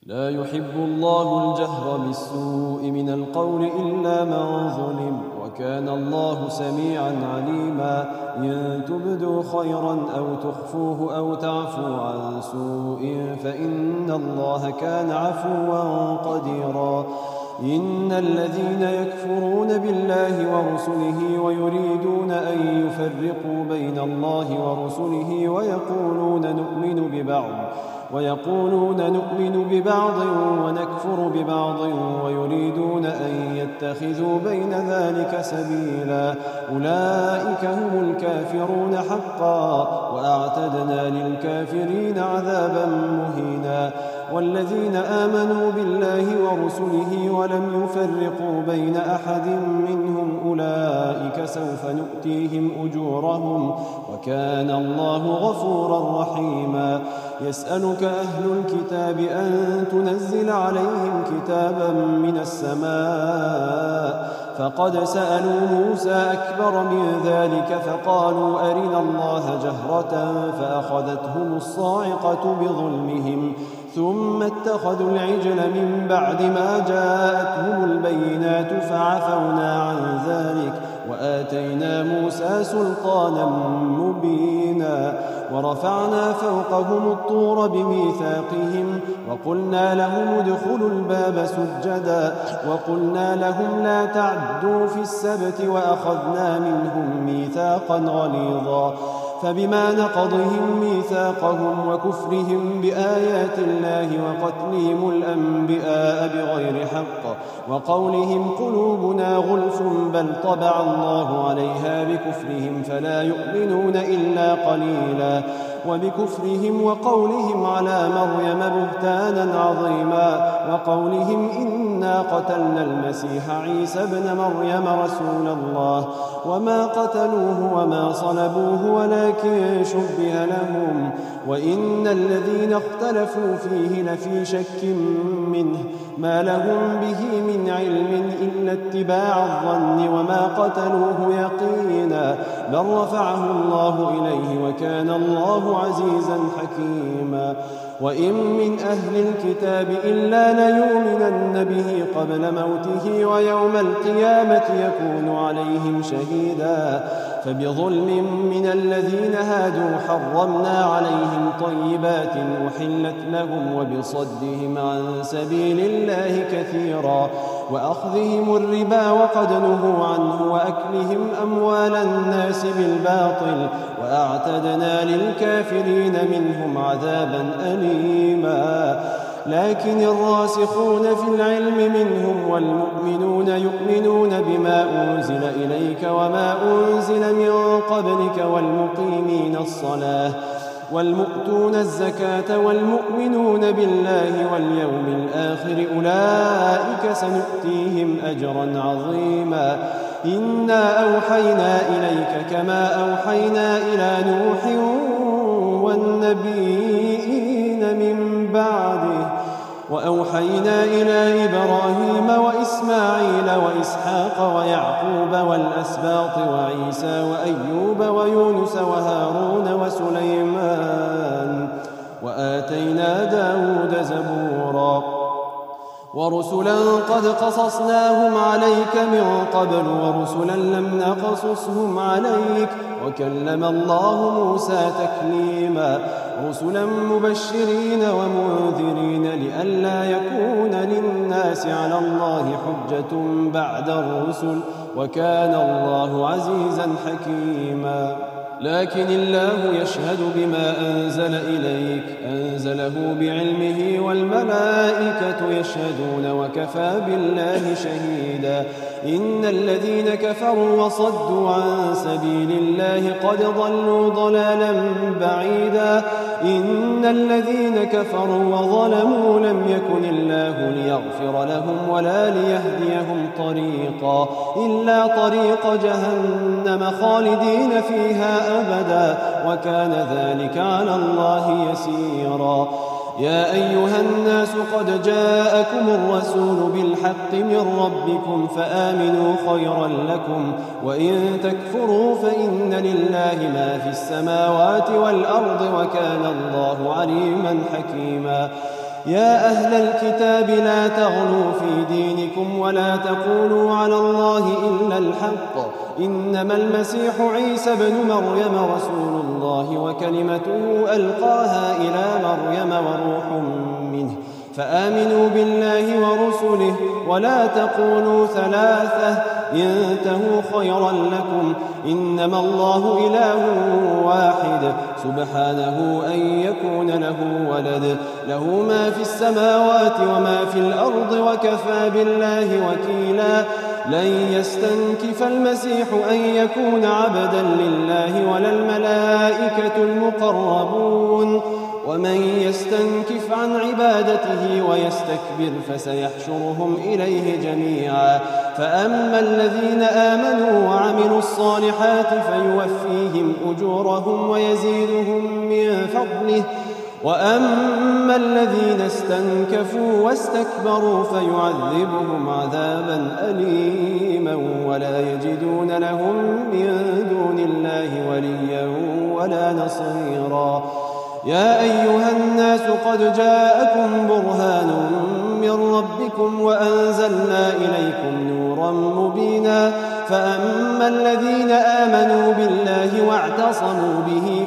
لا يحب الله الجهر بالسوء من القول إلا من ظلم، وكان الله سميعا عليما. إن تبدوا خيرا أو تخفوه أو تعفوا عن سوء فإن الله كان عفوا قديرا. إن الذين يكفرون بالله ورسله ويريدون أن يفرقوا بين الله ورسله ويقولون نؤمن ببعض ونكفر ببعض ويريدون أن يتخذوا بين ذلك سبيلا، أولئك هم الكافرون حقا، وأعتدنا للكافرين عذابا مهينا. والذين آمنوا بالله ورسله ولم يفرقوا بين أحد منهم أولئك سوف نؤتيهم أجورهم، وكان الله غفورا رحيما. يسألك أهل الكتاب أن تنزل عليهم كتابا من السماء، فقد سألوا موسى أكبر من ذلك فقالوا أرنا الله جهرة فأخذتهم الصاعقة بظلمهم، ثم اتخذوا العجل من بعد ما جاءتهم البينات فعفونا عن ذلك وآتينا موسى سلطانا مبينا. ورفعنا فوقهم الطور بميثاقهم وقلنا لهم ادخلوا الباب سجدا وقلنا لهم لا تعدوا في السبت وأخذنا منهم ميثاقا غليظا. فبما نقضهم ميثاقهم وكفرهم بآيات الله وقتلهم الأنبياء بغير حق وقولهم قلوبنا غلف بل طبع الله عليها بكفرهم فلا يؤمنون إلا قليلا. وبكفرهم وقولهم على مريم بهتانا عظيما وقولهم إنا قتلنا المسيح عيسى ابن مريم رسول الله وما قتلوه وما صلبوه ولكن شبه لهم وإن الذين اختلفوا فيه لفي شك منه ما لهم به من علم إلا اتباع الظن وما قتلوه يقينا بل رفعه الله إليه وكان الله عزيزا حكيما. وإن من أهل الكتاب إلا ليؤمنن به قبل موته ويوم القيامة يكون عليهم شهيدا. فبظلم من الذين هادوا حرمنا عليهم طيبات أحلت لهم وبصدهم عن سبيل الله كثيرا وأخذهم الربا وقد نهوا عنه وأكلهم أموال الناس بالباطل وأعتدنا للكافرين منهم عذابا أليما. لكن الراسخون في العلم منهم والمؤمنون يؤمنون بما أنزل إليك وما أنزل من قبلك والمقيمين الصلاة والمؤتون الزكاة والمؤمنون بالله واليوم الآخر أولئك سنؤتيهم أجرا عظيما. إنا أوحينا إليك كما أوحينا إلى نوح والنبيين من بعده وأوحينا إلى إبراهيم وإسماعيل وإسحاق ويعقوب والأسباط وعيسى وأيوب ويونس وهارون وسليمان وآتينا داود زبورا ورسلا قد قصصناهم عليك من قبل ورسلا لم نقصصهم عليك وكلم الله موسى تكليما. رسلا مبشرين ومنذرين لئلا يكون للناس على الله حجة بعد الرسل وكان الله عزيزا حكيما. لكن الله يشهد بما أنزل إليك أنزله بعلمه والملائكة يشهدون وكفى بالله شهيدا. إن الذين كفروا وصدوا عن سبيل الله قد ضلوا ضلالا بعيدا. إن الذين كفروا وظلموا لم يكن الله ليغفر لهم ولا ليهديهم طريقا إلا طريق جهنم خالدين فيها أبدا وكان ذلك على الله يسيرا. يا أيها الناس قد جاءكم الرسول بالحق من ربكم فآمنوا خيرا لكم وإن تكفروا فإن لله ما في السماوات والأرض وكان الله عليما حكيما. يا أهل الكتاب لا تغلوا في دينكم ولا تقولوا على الله إلا الحق إنما المسيح عيسى بن مريم رسول الله وكلمته ألقاها إلى مريم وروح منه فآمنوا بالله ورسله ولا تقولوا ثلاثة انتهوا خيرا لكم إنما الله إله واحد سبحانه أن يكون له ولد له ما في السماوات وما في الأرض وكفى بالله وكيلا لن يستنكف المسيح أن يكون عبدا لله ولا الملائكة المقربون ومن يستنكف عن عبادته ويستكبر فسيحشرهم إليه جميعا فأما الذين آمنوا وعملوا الصالحات فيوفيهم أجورهم ويزيدهم من فضله وأما الذين استنكفوا واستكبروا فيعذبهم عذابا أليما ولا يجدون لهم من دون الله وليا ولا نصيرا يا أيها الناس قد جاءكم برهان من ربكم وأنزلنا إليكم نورا مبينا فأما الذين آمنوا بالله واعتصموا به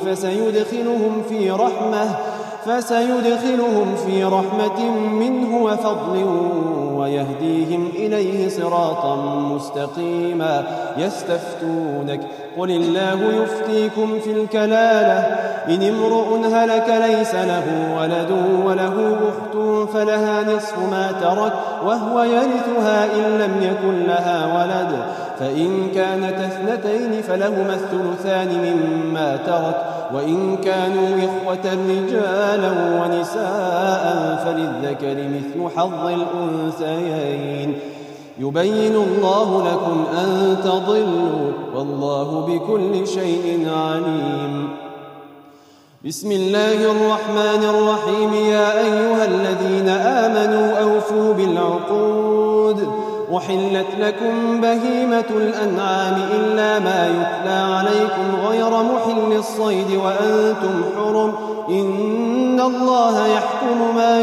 فسيدخلهم في رحمة منه وفضل ويهديهم إليه صراطا مستقيما يستفتونك قل الله يفتيكم في الكلالة إن امرؤ هلك ليس له ولد وله أخت فلها نصف ما ترك وهو يرثها إن لم يكن لها ولد فإن كانت اثنتين فلهما الثلثان مما ترك وإن كانوا إخوة رجالا ونساء فللذكر مثل حظ الأنثيين يبين الله لكم أن تضلوا والله بكل شيء عليم بسم الله الرحمن الرحيم يا أيها الذين آمنوا أوفوا بالعقود أحلت لكم بهيمة الأنعام إلا ما يتلى عليكم غير محل الصيد وأنتم حرم إن الله يحكم ما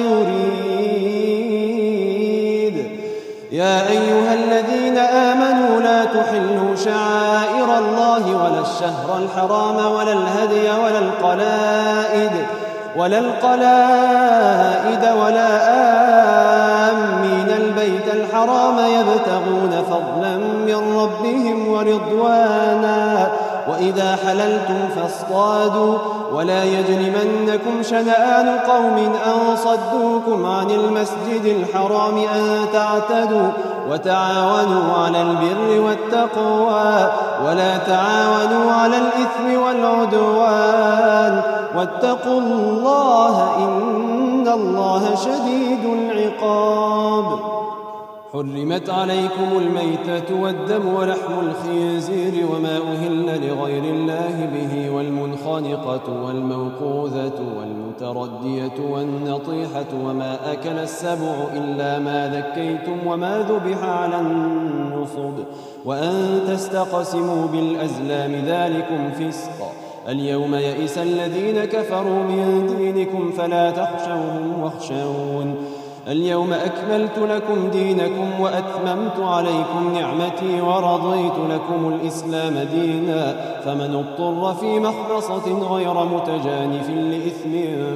يريد يا أيها الذين آمنوا لا تحلوا شعائر الله ولا الشهر الحرام ولا الهدي ولا القلائد ولا آمين البيت الحرام يبتغون فضلا من ربهم ورضوانا وإذا حللتم فاصطادوا ولا يجرمنكم شنآن قوم أن صدوكم عن المسجد الحرام أن تعتدوا وتعاونوا على البر والتقوى ولا تعاونوا على الإثم والعدوان واتقوا الله إن الله شديد العقاب حرمت عليكم الميتة والدم ولحم الخنزير وما أهل لغير الله به والمنخنقة والموقوذة والمتردية والنطيحة وما أكل السبع إلا ما ذكيتم وما ذبح على النصب وأن تستقسموا بالأزلام ذلكم فسق اليوم يئس الذين كفروا من دينكم فلا تخشوهم واخشون اليوم أكملت لكم دينكم وأتممت عليكم نعمتي ورضيت لكم الإسلام دينا فمن اضطر في مخمصة غير متجانف لإثم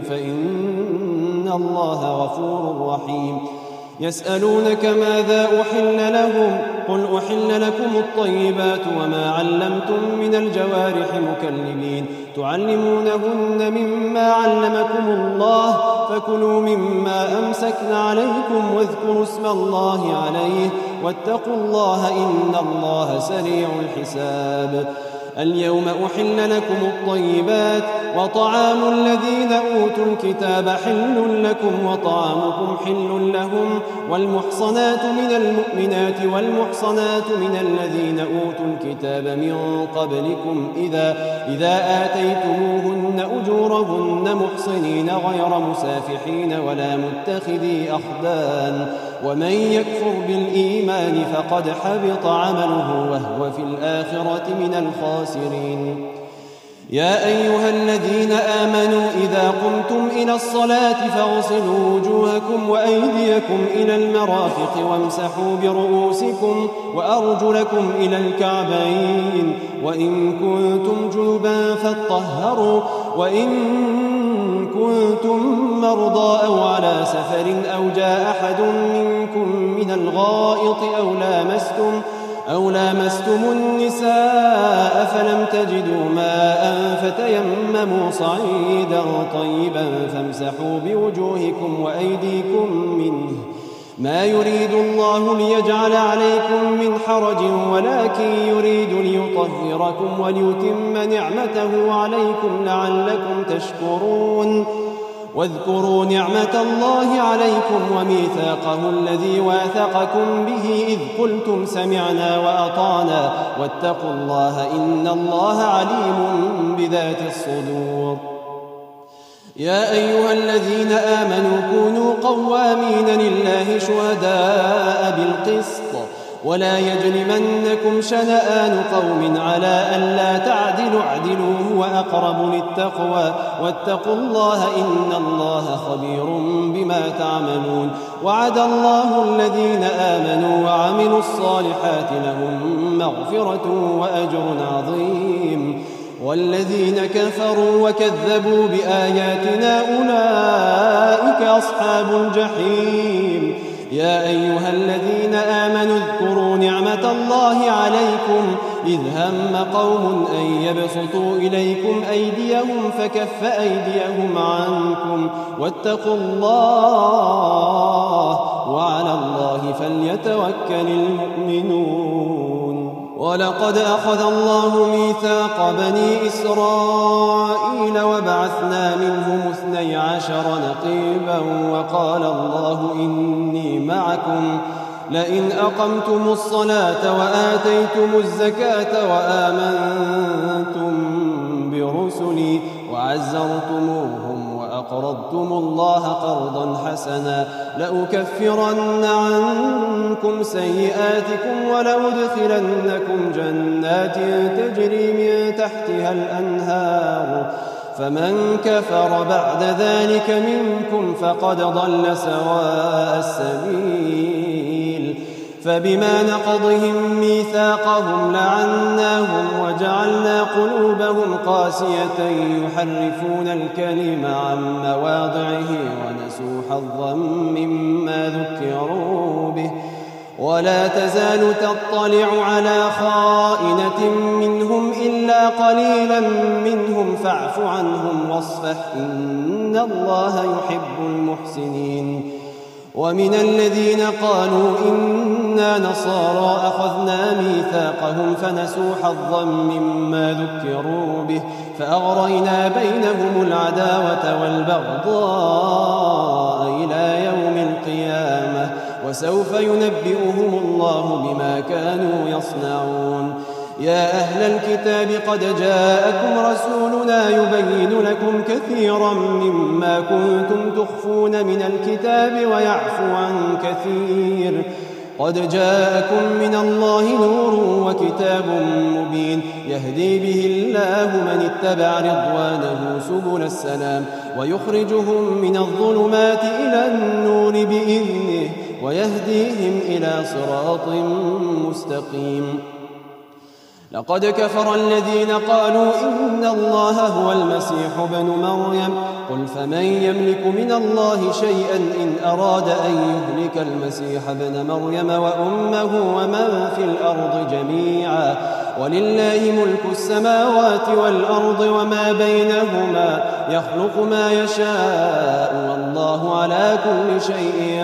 فإن الله غفور رحيم يسألونك ماذا أحل لهم قل أحل لكم الطيبات وما علمتم من الجوارح مكلبين تعلمونهن مما علمكم الله فكلوا مما أمسكن عليكم واذكروا اسم الله عليه واتقوا الله إن الله سريع الحساب اليوم أحل لكم الطيبات وطعام الذين أوتوا الكتاب حل لكم وطعامكم حل لهم والمحصنات من المؤمنات والمحصنات من الذين أوتوا الكتاب من قبلكم إذا آتيتموهن أجورهن محصنين غير مسافحين ولا متخذي أخدان ومن يكفر بالإيمان فقد حبط عمله وهو في الآخرة من الخاسرين يا أيها الذين آمنوا إذا قمتم إلى الصلاة فاغسلوا وجوهكم وأيديكم إلى المرافق وامسحوا برؤوسكم وأرجلكم إلى الكعبين وإن كنتم جنبا فاطهروا وإن كنتم مرضى أو على سفر أو جاء أحد منكم من الغائط أو لامستم النساء فلم تجدوا ماء فتيمموا صعيدا طيبا فامسحوا بوجوهكم وأيديكم منه ما يريد الله ليجعل عليكم من حرج ولكن يريد ليطهركم وليتم نعمته عليكم لعلكم تشكرون واذكروا نعمة الله عليكم وميثاقه الذي واثقكم به إذ قلتم سمعنا وأطعنا واتقوا الله إن الله عليم بذات الصدور يا أيها الذين آمنوا كونوا قوامين لله شهداء بالقسط ولا يجرمنكم شنآن قوم على ألا تعدلوا اعدلوا هو أقرب للتقوى واتقوا الله إن الله خبير بما تعملون وعد الله الذين آمنوا وعملوا الصالحات لهم مغفرة وأجر عظيم والذين كفروا وكذبوا بآياتنا أولئك أصحاب الجحيم يا أيها الذين آمنوا اذكروا نعمة الله عليكم إذ هم قوم أن يبسطوا إليكم أيديهم فكف أيديهم عنكم واتقوا الله وعلى الله فليتوكل المؤمنون ولقد أخذ الله ميثاق بني إسرائيل وبعثنا منهم 12 نقيبا وقال الله إني معكم لئن أقمتم الصلاة وآتيتم الزكاة وآمنتم برسلي وعزرتموهم وأقرضتم الله قرضا حسنا لأكفرن عنكم سيئاتكم ولأدخلنكم جنات تجري من تحتها الأنهار فمن كفر بعد ذلك منكم فقد ضل سواء السبيل فبما نقضهم ميثاقهم لعناهم وجعلنا قلوبهم قاسية يحرفون الكلم عن مواضعه ونسوا حظا مما ذكروا به ولا تزال تطلع على خائنة منهم إلا قليلا منهم فاعف عنهم واصفح إن الله يحب المحسنين ومن الذين قالوا إنا نصارى أخذنا ميثاقهم فنسوا حظا مما ذكروا به فأغرينا بينهم العداوة والبغضاء إلى يوم القيامة وسوف ينبئهم الله بما كانوا يصنعون يا أهل الكتاب قد جاءكم رسولنا يبين لكم كثيرا مما كنتم تخفون من الكتاب ويعفو عن كثير قد جاءكم من الله نور وكتاب مبين يهدي به الله من اتبع رضوانه سبل السلام ويخرجهم من الظلمات إلى النور بإذنه ويهديهم إلى صراط مستقيم لقد كفر الذين قالوا إن الله هو المسيح ابن مريم قل فمن يملك من الله شيئا إن أراد أن يهلك المسيح ابن مريم وأمه ومن في الأرض جميعا ولله ملك السماوات والأرض وما بينهما يخلق ما يشاء والله على كل شيء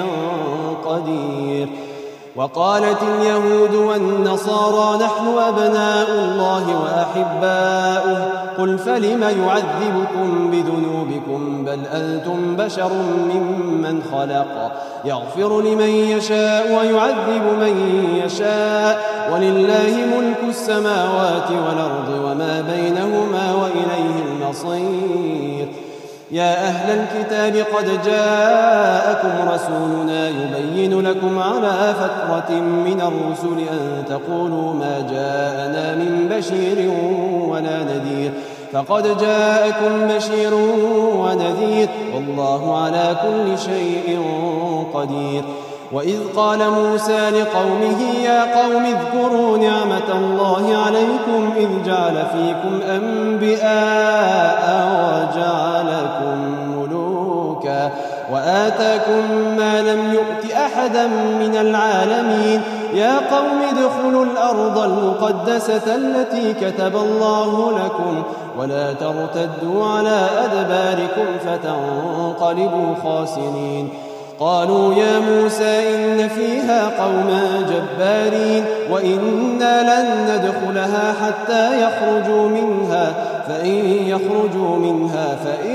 قدير وقالت اليهود والنصارى نحن أبناء الله وأحباؤه قل فلم يعذبكم بذنوبكم بل أنتم بشر ممن خلق يغفر لمن يشاء ويعذب من يشاء ولله ملك السماوات والأرض وما بينهما وإليه المصير يا أهل الكتاب قد جاءكم رسولنا يبين لكم على فترة من الرسل أن تقولوا ما جاءنا من بشير ولا نذير فقد جاءكم بشير ونذير والله على كل شيء قدير. وإذ قال موسى لقومه يا قوم اذكروا نعمة الله عليكم إذ جعل فيكم أنبياء وجعلكم ملوكا وآتاكم ما لم يؤت أحدا من العالمين. يا قوم ادخلوا الأرض المقدسة التي كتب الله لكم ولا ترتدوا على أدباركم فتنقلبوا خاسرين. قالوا يا موسى إن فيها قوما جبارين وإنا لن ندخلها حتى يخرجوا منها فإن يخرجوا منها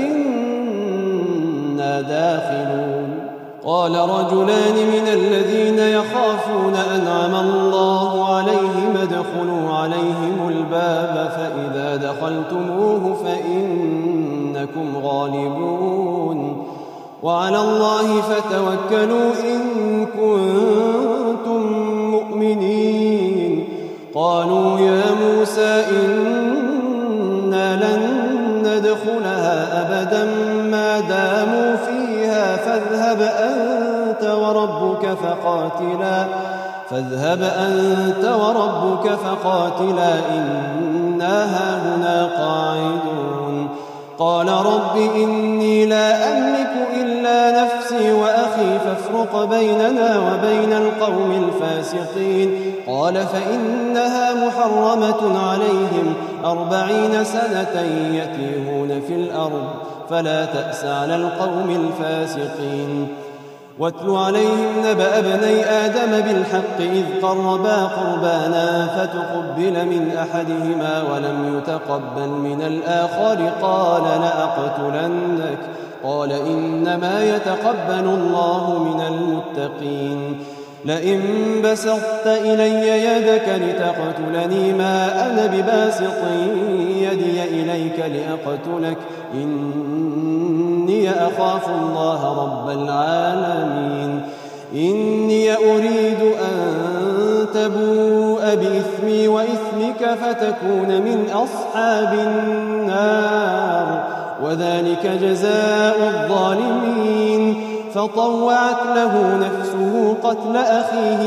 فإنا داخلون. قال رجلان من الذين يخافون أنعم الله عليهم ادخلوا عليهم الباب فإذا دخلتموه فإنكم غالبون وعلى الله فتوكلوا إن كنتم مؤمنين. قالوا يا موسى إنا لن ندخلها أبدا ما داموا فيها فاذهب أنت وربك فقاتلا إنا هاهنا قاعدون. قال رب إني لا أملك إلا نفسي وأخي فافرق بيننا وبين القوم الفاسقين. قال فإنها محرمة عليهم 40 سنة يتيهون في الأرض فلا تأس على القوم الفاسقين. واتل عليهم نبأ ابني آدم بالحق إذ قربا قربانا فتقبل من أحدهما ولم يتقبل من الآخر قال لأقتلنك قال إنما يتقبل الله من المتقين. لئن بسطت إلي يدك لتقتلني ما أنا بباسط يدي إليك لأقتلك إني أخاف الله رب العالمين. إني أريد أن تبوء بإثمي وإثمك فتكون من أصحاب النار وذلك جزاء الظالمين. فطوعت له نفسه قتل أخيه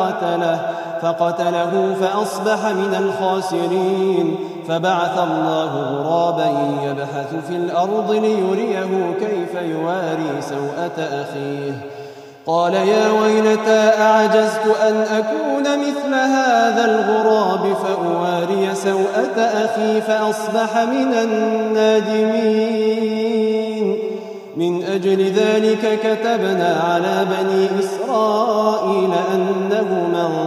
فقتله فأصبح من الخاسرين. فبعث الله غرابا يبحث في الأرض ليريه كيف يواري سوءة أخيه قال يا ويلتى أعجزت أن أكون مثل هذا الغراب فأواري سوءة أخي فأصبح من النادمين. من أجل ذلك كتبنا على بني إسرائيل أنه من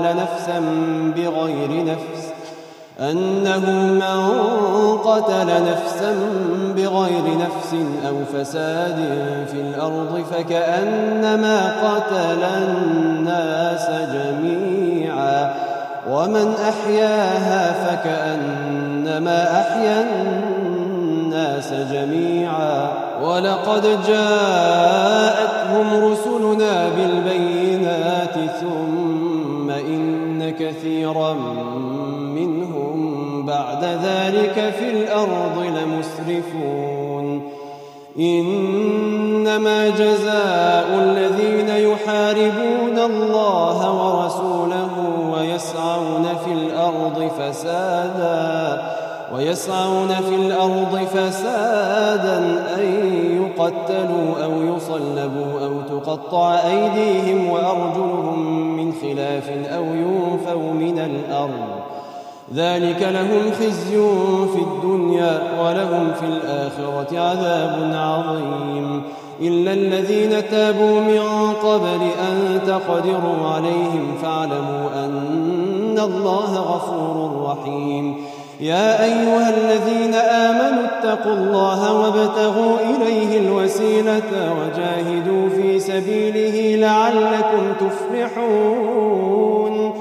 قتل نفسا بغير نفس أو فساد في الأرض فكأنما قتل الناس جميعا ومن أحياها فكأنما أحيا الناس جميعا. ولقد جاءتهم رسلنا بالبينات ثم إن كثيرا منهم بعد ذلك في الأرض لمسرفون. إنما جزاء الذين يحاربون الله ورسوله ويسعون في الأرض فسادا أن يقتلوا أو يصلبوا أو تقطع أيديهم وأرجلهم من خلاف أو ينفوا من الأرض ذلك لهم خزي في الدنيا ولهم في الآخرة عذاب عظيم. إلا الذين تابوا من قبل أن تقدروا عليهم فاعلموا أن الله غفور رحيم. يا أيها الذين آمنوا اتقوا الله وابتغوا إليه الوسيلة وجاهدوا في سبيله لعلكم تفلحون.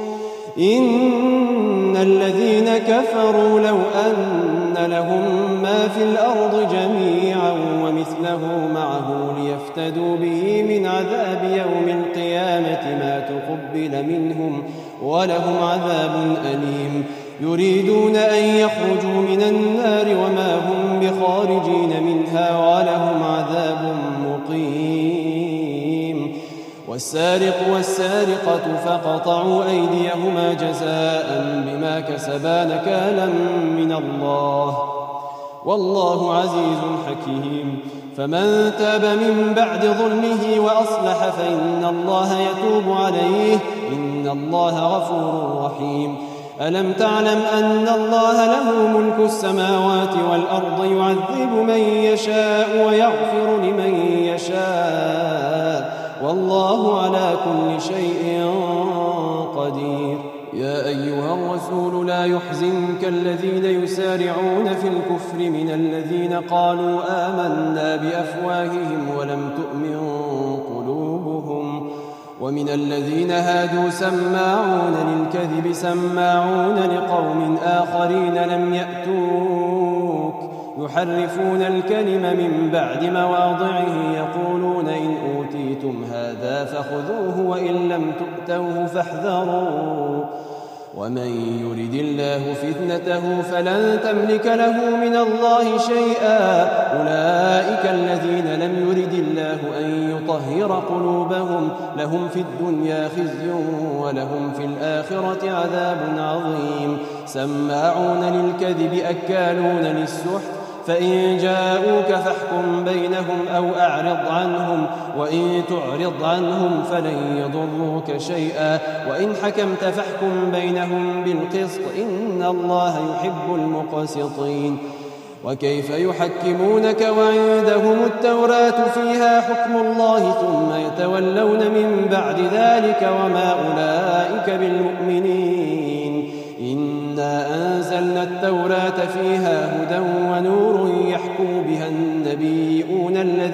إن الذين كفروا لو أن لهم ما في الأرض جميعا ومثله معه ليفتدوا به من عذاب يوم القيامة ما تقبل منهم ولهم عذاب أليم. يريدون أن يخرجوا من النار وما هم بخارجين منها ولهم عذاب مقيم. والسارق والسارقة فقطعوا أيديهما جزاء بما كسبا نكالا من الله والله عزيز حكيم. فمن تاب من بعد ظلمه وأصلح فإن الله يتوب عليه إن الله غفور رحيم. ألم تعلم أن الله له ملك السماوات والأرض يعذب من يشاء ويغفر لمن يشاء والله على كل شيء قدير. يا أيها الرسول لا يحزنك الذين يسارعون في الكفر من الذين قالوا آمنا بأفواههم ولم تؤمن قلوبهم ومن الذين هادوا سماعون للكذب سماعون لقوم آخرين لم يأتوك يحرفون الكلم من بعد مواضعه يقولون إن أوتيتم هذا فخذوه وإن لم تؤتوه فاحذروا ومن يرد الله فتنته فلن تملك له من الله شيئا أولئك الذين لم يرد الله أن يطهر قلوبهم لهم في الدنيا خزي ولهم في الآخرة عذاب عظيم. سماعون للكذب أكالون للسحت فإن جاءوك فاحكم بينهم أو أعرض عنهم وإن تعرض عنهم فلن يضروك شيئا وإن حكمت فاحكم بينهم بالقسط إن الله يحب المقسطين. وكيف يحكمونك وعندهم التوراة فيها حكم الله ثم يتولون من بعد ذلك وما أولئك بالمؤمنين. إنا أنزلنا التوراة فيها هدى ونور يحكم بها النبيون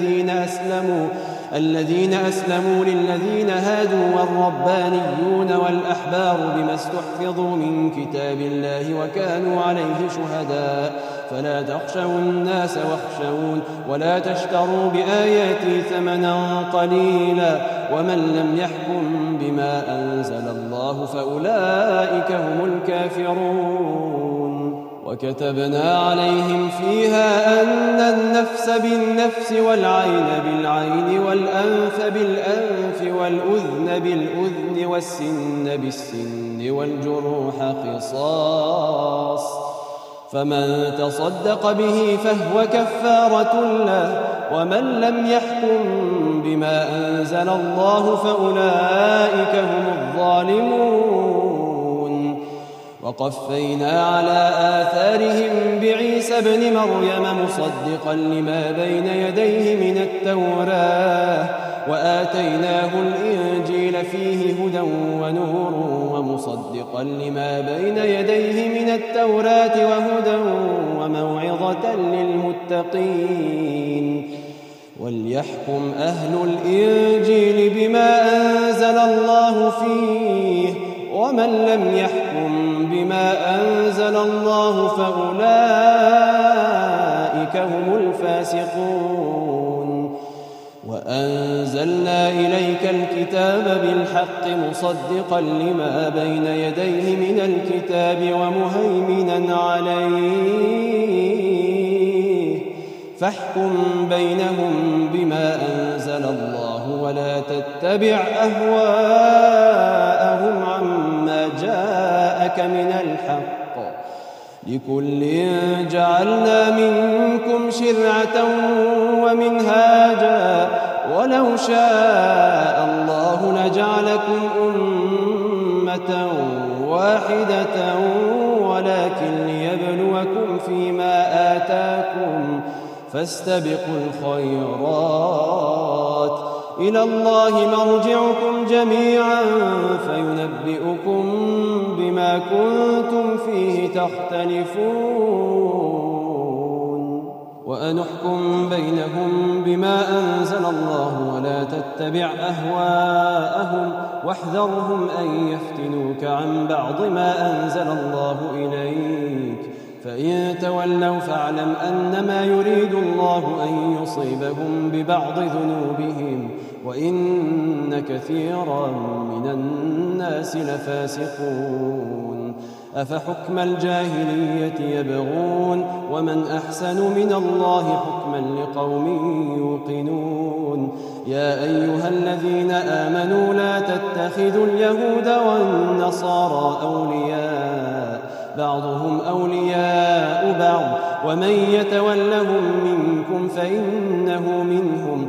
الذين أسلموا للذين هادوا والربانيون والأحبار بما استحفظوا من كتاب الله وكانوا عليه شهداء فلا تخشوا الناس واخشون ولا تشتروا بآياتي ثمنا قليلا ومن لم يحكم بما أنزل الله فأولئك هم الكافرون. وكتبنا عليهم فيها أن النفس بالنفس والعين بالعين والأنف بالأنف والأذن بالأذن والسن بالسن والجروح قصاص فمن تصدق به فهو كفارة له ومن لم يحكم بما أنزل الله فأولئك هم الظالمون. وقفينا على آثارهم بعيسى ابن مريم مصدقا لما بين يديه من التوراة وآتيناه الإنجيل فيه هدى ونور ومصدقا لما بين يديه من التوراة وهدى وموعظة للمتقين. وليحكم أهل الإنجيل بما أنزل الله فيه ومن لم يحكم بما أنزل الله فأولئك هم الفاسقون. وأنزلنا إليك الكتاب بالحق مصدقا لما بين يديه من الكتاب ومهيمنا عليه فاحكم بينهم بما أنزل الله ولا تتبع أهواءهم عما جاءك من الحق لكل جعلنا منكم شرعة ومنهاجا ولو شاء الله لجعلكم أمة واحدة ولكن ليبلوكم فيما آتاكم فاستبقوا الخيرات إلى الله مرجعكم جميعا فينبئكم بما كنتم فيه تختلفون. وأنحكم بينهم بما أنزل الله ولا تتبع أهواءهم واحذرهم أن يفتنوك عن بعض ما أنزل الله إليك فإن تولوا فاعلم أنما يريد الله أن يصيبهم ببعض ذنوبهم وإن كثيرا من الناس لفاسقون أفحكم الجاهلية يبغون ومن أحسن من الله حكما لقوم يوقنون يا أيها الذين آمنوا لا تتخذوا اليهود والنصارى أولياء بعضهم أولياء بعض ومن يتولهم منكم فإنه منهم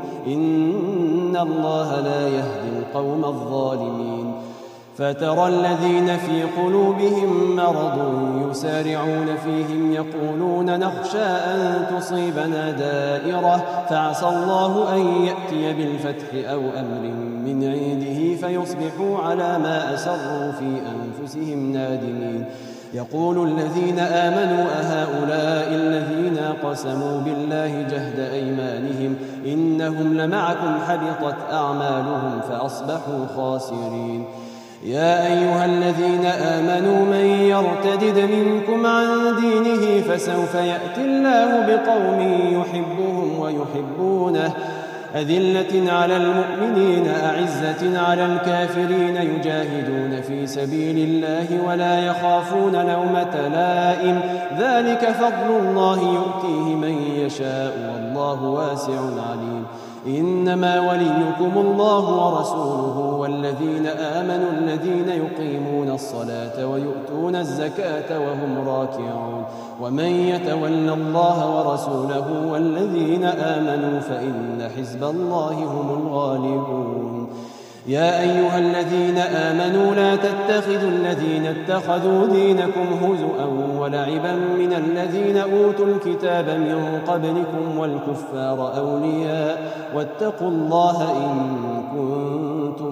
إن الله لا يهدي القوم الظالمين فترى الذين في قلوبهم مرض يسارعون فيهم يقولون نخشى أن تصيبنا دائرة فعسى الله أن يأتي بالفتح أو أمر من عنده فيصبحوا على ما أسروا في أنفسهم نادمين يقول الذين آمنوا أهؤلاء الذين قسموا بالله جهد أيمانهم إنهم لمعكم حبطت أعمالهم فأصبحوا خاسرين يا أيها الذين آمنوا من يرتدد منكم عن دينه فسوف يأتي الله بقوم يحبهم ويحبونه أذلة على المؤمنين أعزة على الكافرين يجاهدون في سبيل الله ولا يخافون لومة لائم ذلك فضل الله يؤتيه من يشاء والله واسع عليم إنما وليكم الله ورسوله والذين آمنوا الذين يقيمون الصلاة ويؤتون الزكاة وهم راكعون ومن يتول الله ورسوله والذين آمنوا فإن حزب الله هم الغالبون يا أيها الذين آمنوا لا تتخذوا الذين اتخذوا دينكم هزؤا ولعبا من الذين أوتوا الكتاب من قبلكم والكفار أولياء واتقوا الله إن كنتم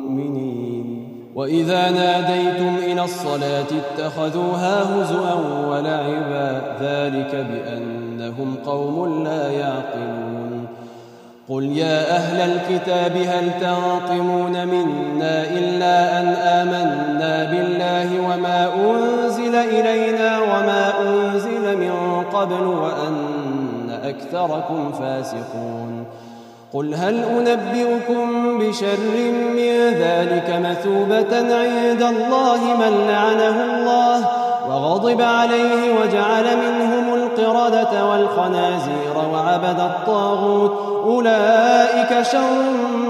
مؤمنين وإذا ناديتم إلى الصلاة اتخذوها هزؤا ولعبا ذلك بأنهم قوم لا يعقلون قل يا أهل الكتاب هل تنقمون منا إلا أن آمنا بالله وما أنزل إلينا وما أنزل من قبل وأن أكثركم فاسقون قل هل أنبئكم بشر من ذلك مثوبة عند الله من لعنه الله وغضب عليه وجعل منهم القردة والخنازير وعبد الطاغوت أولئك شر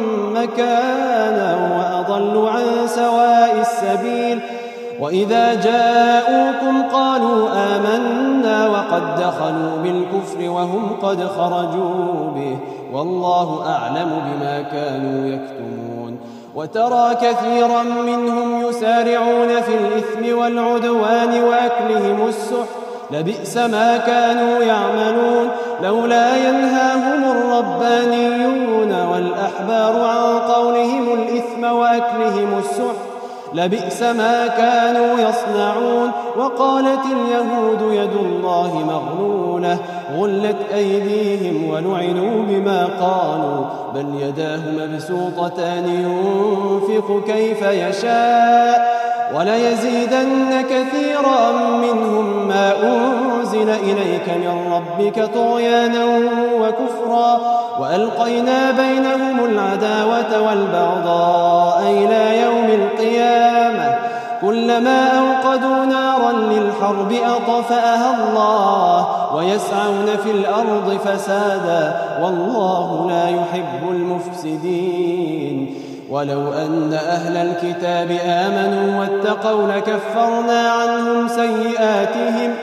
مكانا وأضل عن سواء السبيل وإذا جاءوكم قالوا آمنا وقد دخلوا بالكفر وهم قد خرجوا به والله أعلم بما كانوا يكتمون وترى كثيرا منهم يسارعون في الإثم والعدوان وأكلهم السحت لبئس ما كانوا يعملون لولا ينهاهم الربانيون والأحبار عن قولهم الإثم وأكلهم السحت لبئس ما كانوا يصنعون وقالت اليهود يد الله مغلولة غلت أيديهم ولعنوا بما قالوا بل يداه مبسوطتان ينفق كيف يشاء وليزيدن كثيرا منهم ما أنزل إليك من ربك طغيانا وكفرا وألقينا بينهم العداوة والبغضاء إلى يوم القيامة كلما أوقدوا نارا للحرب أطفأها الله ويسعون في الأرض فسادا والله لا يحب المفسدين ولو أن أهل الكتاب آمنوا واتقوا لكفرنا عنهم سيئاتهم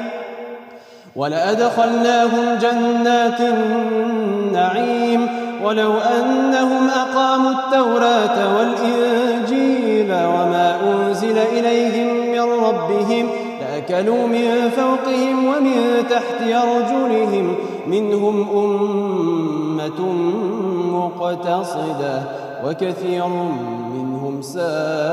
ولأدخلناهم جنات النعيم ولو أنهم أقاموا التوراة والإنجيل وما أنزل إليهم من ربهم لأكلوا من فوقهم ومن تحت أرجلهم منهم أمة مقتصدة وكثير منهم ساء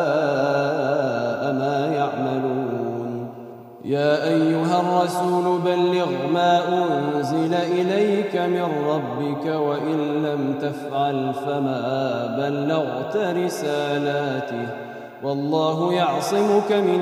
ما يعملون يا أيها الرسول بلغ ما أنزل إليك من ربك وإن لم تفعل فما بلغت رسالاته والله يعصمك من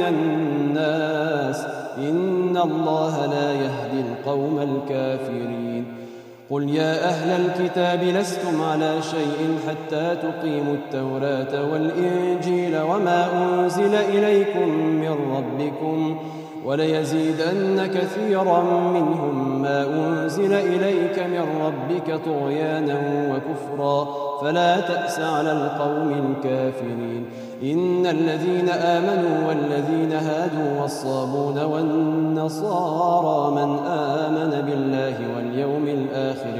الناس إن الله لا يهدي القوم الكافرين قل يا أهل الكتاب لستم على شيء حتى تقيموا التوراة والإنجيل وما أنزل إليكم من ربكم وليزيدن كثيرا منهم ما أنزل إليك من ربك طغيانا وكفرا فلا تأس على القوم الكافرين. إن الذين آمنوا والذين هادوا والصابون والنصارى من آمن بالله واليوم الآخر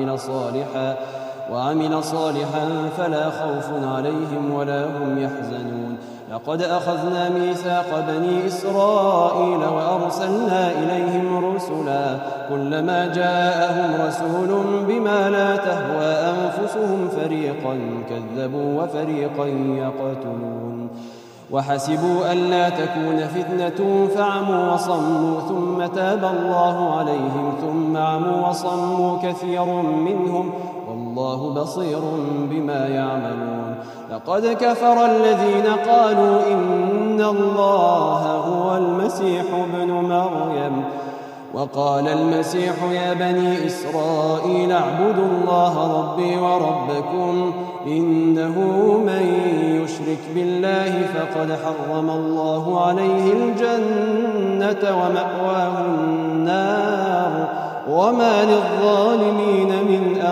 وعمل صالحا فلا خوف عليهم ولا هم يحزنون. لقد أخذنا ميثاق بني إسرائيل وأرسلنا إليهم رسلا كلما جاءهم رسول بما لا تهوى أنفسهم فريقا كذبوا وفريقا يقتلون. وحسبوا ألا تكون فتنة فعموا وصموا ثم تاب الله عليهم ثم عموا وصموا كثير منهم والله بصير بما يعملون. لقد كفر الذين قالوا إن الله هو المسيح ابن مريم وقال المسيح يا بني إسرائيل اعبدوا الله ربي وربكم إنه من يشرك بالله فقد حرم الله عليه الجنة ومأواه النار وما للظالمين من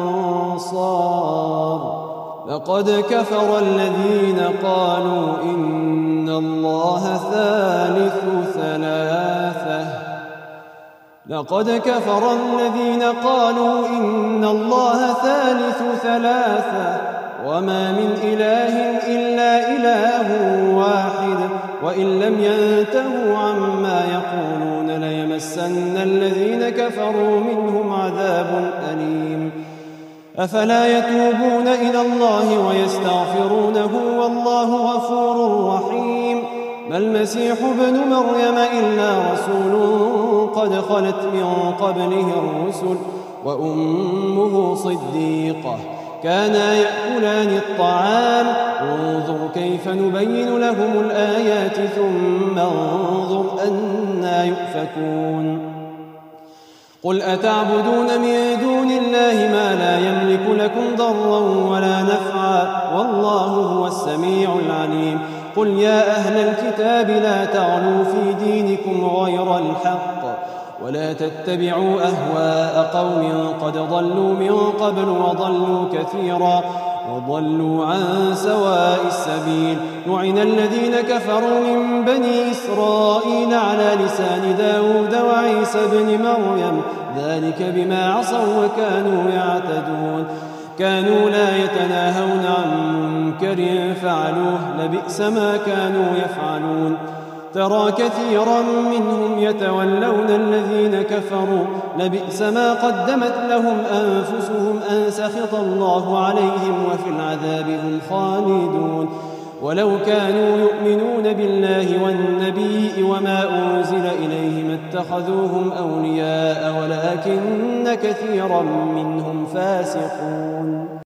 أنصار. لقد كفر الذين قالوا إن الله ثالث ثلاثة وما من إله إلا إله واحد وإن لم ينتهوا عما يقولون ليمسن الذين كفروا منهم عذاب أليم. أفلا يتوبون إلى الله ويستغفرونه والله غفور رحيم. ما المسيح ابن مريم إلا رسول قد خلت من قبله الرسل وأمه صديقة كانا يأكلان الطعام انظر كيف نبين لهم الآيات ثم انظر أنى يؤفكون. قل أتعبدون من دون الله ما لا يملك لكم ضرا ولا نفعا والله هو السميع العليم. قل يا أهل الكتاب لا تغلوا في دينكم غير الحق ولا تتبعوا أهواء قوم قد ضلوا من قبل وضلوا كثيرا وضلوا عن سواء السبيل. لعن الذين كفروا من بني إسرائيل على لسان داود وعيسى بن مريم ذلك بما عصوا وكانوا يعتدون. كانوا لا يتناهون عن منكر فعلوه لبئس ما كانوا يفعلون. ترى كثيرا منهم يتولون الذين كفروا لبئس ما قدمت لهم أنفسهم أن سخط الله عليهم وفي العذاب هم خالدون. ولو كانوا يؤمنون بالله والنبي وما أنزل إليهم اتخذوهم أولياء ولكن كثيرا منهم فاسقون.